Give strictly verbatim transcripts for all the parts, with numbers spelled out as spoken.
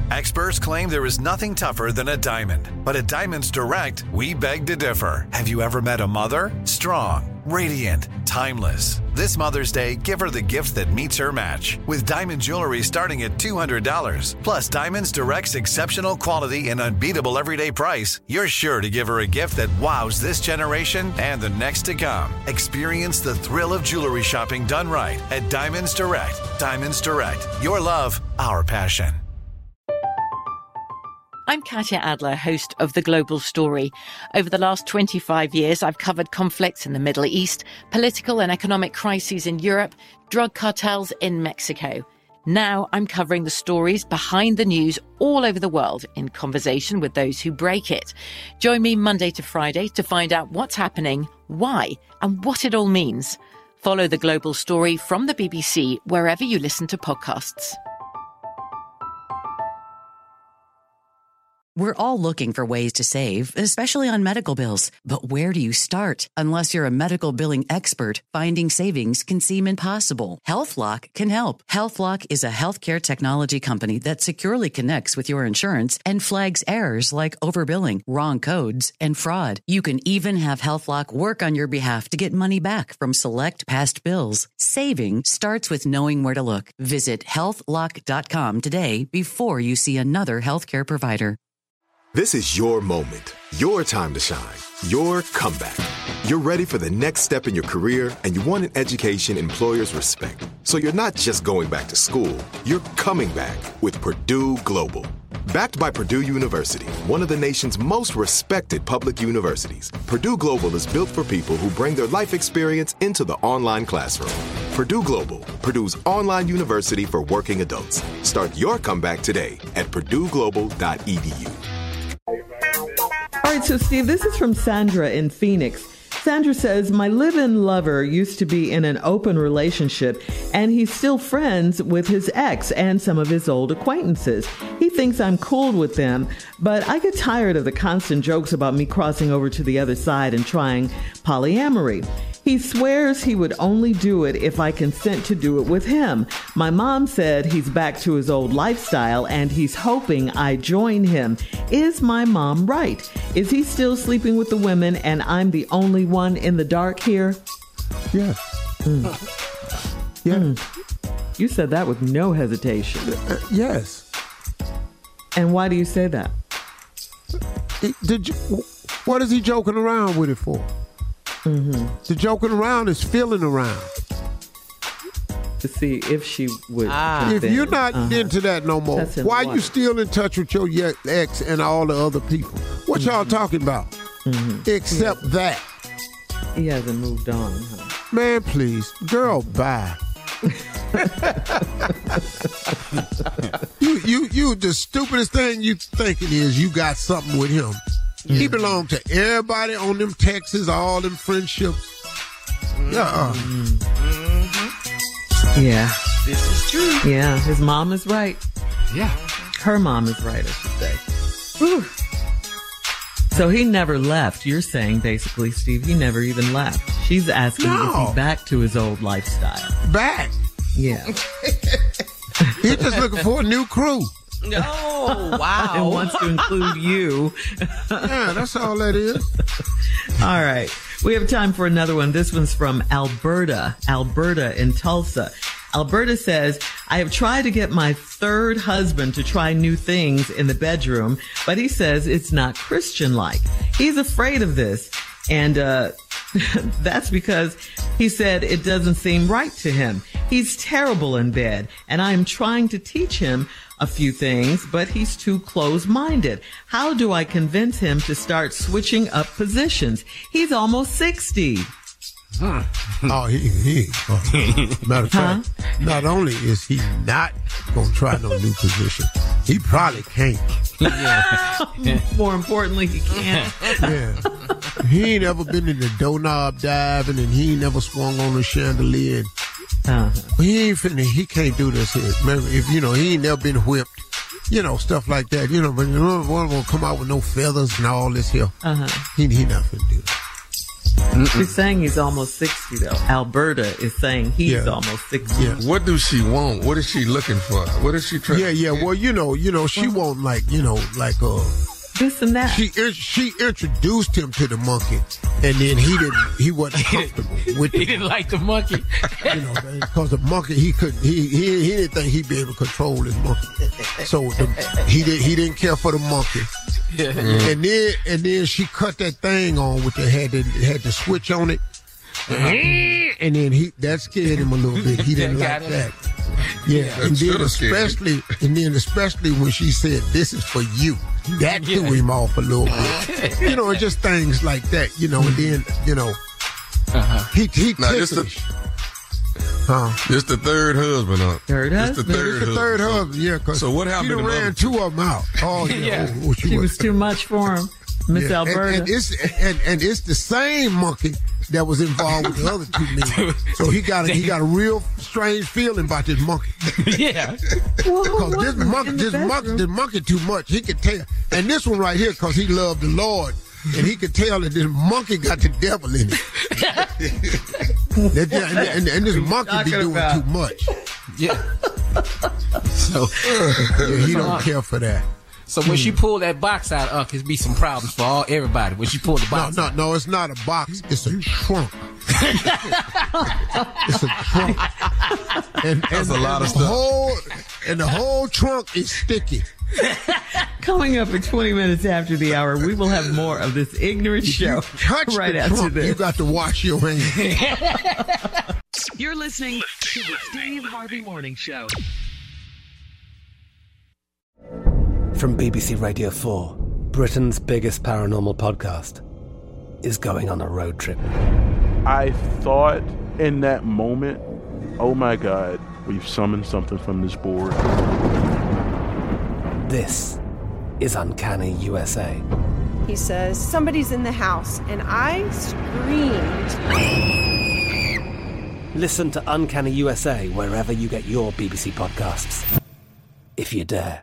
Experts claim there is nothing tougher than a diamond. But at Diamonds Direct, we beg to differ. Have you ever met a mother? Strong, radiant, timeless. This Mother's Day, give her the gift that meets her match. With diamond jewelry starting at two hundred dollars. Plus Diamonds Direct's exceptional quality and unbeatable everyday price, you're sure to give her a gift that wows this generation and the next to come. Experience the thrill of jewelry shopping done right at Diamonds Direct. Diamonds Direct. Your love, our passion. I'm Katya Adler, host of The Global Story. Over the last twenty-five years, I've covered conflicts in the Middle East, political and economic crises in Europe, drug cartels in Mexico. Now I'm covering the stories behind the news all over the world in conversation with those who break it. Join me Monday to Friday to find out what's happening, why, and what it all means. Follow The Global Story from the B B C wherever you listen to podcasts. We're all looking for ways to save, especially on medical bills. But where do you start? Unless you're a medical billing expert, finding savings can seem impossible. HealthLock can help. HealthLock is a healthcare technology company that securely connects with your insurance and flags errors like overbilling, wrong codes, and fraud. You can even have HealthLock work on your behalf to get money back from select past bills. Saving starts with knowing where to look. Visit health lock dot com today before you see another healthcare provider. This is your moment, your time to shine, your comeback. You're ready for the next step in your career, and you want an education employers respect. So you're not just going back to school, you're coming back with Purdue Global. Backed by Purdue University, one of the nation's most respected public universities, Purdue Global is built for people who bring their life experience into the online classroom. Purdue Global, Purdue's online university for working adults. Start your comeback today at purdue global dot e d u. All right, so Steve, this is from Sandra in Phoenix. Sandra says, my live-in lover used to be in an open relationship, and he's still friends with his ex and some of his old acquaintances. He thinks I'm cool with them, but I get tired of the constant jokes about me crossing over to the other side and trying polyamory. He swears he would only do it if I consent to do it with him. My mom said he's back to his old lifestyle and he's hoping I join him. Is my mom right? Is he still sleeping with the women and I'm the only one in the dark here? Yeah. Mm. Yeah. Mm. You said that with no hesitation. Uh, yes. And why do you say that? It, did you, what is he joking around with it for? Mm-hmm. The joking around is feeling around. To see if she would. Ah. If you're not uh-huh. into that no more, why are you still in touch with your ex and all the other people? What mm-hmm. y'all talking about? Mm-hmm. Except yeah. that. He hasn't moved on, huh? Man, please. Girl, bye. you, you, you, the stupidest thing you thinking is you got something with him. Mm-hmm. He belonged to everybody on them texts, all them friendships. Uh-uh. Mm-hmm. Yeah. This is true. Yeah, his mom is right. Yeah. Her mom is right, I should say. Whew. So he never left. You're saying, basically, Steve, he never even left. She's asking, no. is he back to his old lifestyle? Back? Yeah. He's just looking for a new crew. Oh, wow. And wants to include you. Yeah, that's all that is. All right. We have time for another one. This one's from Alberta. Alberta in Tulsa. Alberta says, I have tried to get my third husband to try new things in the bedroom, but he says it's not Christian-like. He's afraid of this. And uh, that's because he said it doesn't seem right to him. He's terrible in bed, and I am trying to teach him a few things, but he's too close-minded. How do I convince him to start switching up positions? He's almost sixty. Huh. Oh, he, he uh, matter of fact, huh? Not only is he not going to try no new position, he probably can't. Yeah. More importantly, he can't. Yeah. He ain't ever been in the doorknob diving, and he ain't never swung on a chandelier. Uh-huh. He ain't finna, he can't do this here. Maybe if, you know, he ain't never been whipped, you know, stuff like that. You know, but you don't want to come out with no feathers and all this here. Uh-huh. He, he not finna do that. Mm-mm. She's saying he's almost sixty, though. Alberta is saying he's yeah. almost sixty. Yeah. What does she want? What is she looking for? What is she trying? Yeah, yeah. Well, you know, you know, she well, want like, you know, like uh, this and that. She she introduced him to the monkey, and then he didn't. He wasn't comfortable with. He it. didn't like the monkey. You know, because the monkey he couldn't. He, he he didn't think he'd be able to control his monkey. So the, he did. He didn't care for the monkey. Yeah. Mm. And then and then she cut that thing on with the had the had the switch on it. Mm-hmm. And then he that scared him a little bit. He didn't like him. that. Yeah, yeah. And then especially and then especially when she said, "This is for you," that yeah. threw him off a little bit. You know, just things like that. You know, and then you know, uh-huh. he he now, this the, huh? This the third husband, huh? Third this husband. The third this the third husband. husband. Yeah. Cause so what happened? She to ran mother? two of them out. Oh yeah, yeah. Oh, she, she was, was too much for him, Miss yeah. Alberta. And, and it's and, and it's the same monkey that was involved with the other two men. So he got a, he got a real strange feeling about this monkey. Yeah. Because this monkey, this monkey, this monkey too much. He could tell. And this one right here, because he loved the Lord, and he could tell that this monkey got the devil in it. and, and, and this monkey be doing about? too much. Yeah. So yeah, he don't care for that. So when she pulled that box out, uh, there's be some problems for all everybody. When she pulled the box, no, no, out. no, it's not a box. It's a trunk. It's a trunk. And, That's and, a lot and of the stuff. Whole, and the whole trunk is sticky. Coming up at twenty minutes after the hour, we will have more of this ignorant show. Touch right the after trunk, this. You got to wash your hands. You're listening to the Steve Harvey Morning Show. From B B C Radio four, Britain's biggest paranormal podcast is going on a road trip. I thought in that moment, oh my God, we've summoned something from this board. This is Uncanny U S A. He says, somebody's in the house, and I screamed. Listen to Uncanny U S A wherever you get your B B C podcasts, if you dare.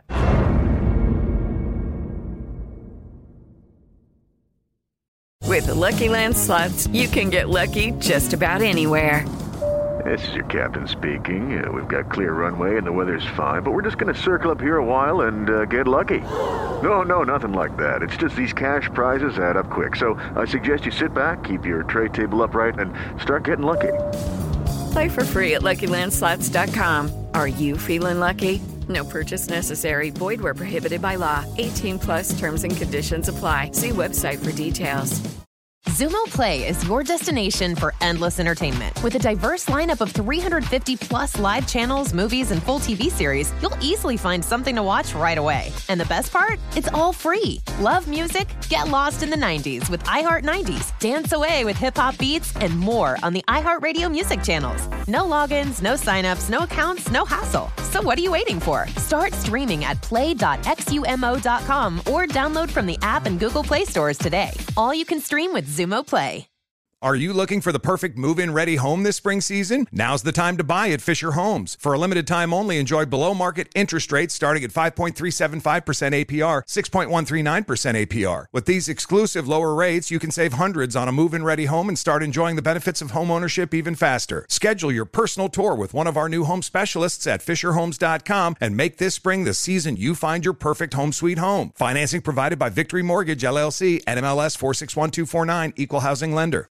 With the Lucky Land Slots, you can get lucky just about anywhere. This is your captain speaking. Uh, we've got clear runway and the weather's fine, but we're just going to circle up here a while and uh, get lucky. No, no, nothing like that. It's just these cash prizes add up quick. So I suggest you sit back, keep your tray table upright, and start getting lucky. Play for free at Lucky Land Slots dot com. Are you feeling lucky? No purchase necessary. Void where prohibited by law. eighteen plus terms and conditions apply. See website for details. Xumo Play is your destination for endless entertainment. With a diverse lineup of three hundred fifty plus live channels, movies, and full T V series, you'll easily find something to watch right away. And the best part? It's all free. Love music? Get lost in the nineties with iHeart nineties, dance away with hip-hop beats, and more on the iHeartRadio music channels. No logins, no signups, no accounts, no hassle. So what are you waiting for? Start streaming at play dot xumo dot com or download from the app and Google Play stores today. All you can stream with Xumo Play. Are you looking for the perfect move-in ready home this spring season? Now's the time to buy at Fisher Homes. For a limited time only, enjoy below-market interest rates starting at five point three seven five percent A P R, six point one three nine percent A P R. With these exclusive lower rates, you can save hundreds on a move-in ready home and start enjoying the benefits of home ownership even faster. Schedule your personal tour with one of our new home specialists at fisher homes dot com and make this spring the season you find your perfect home sweet home. Financing provided by Victory Mortgage, L L C, N M L S four six one two four nine, Equal Housing Lender.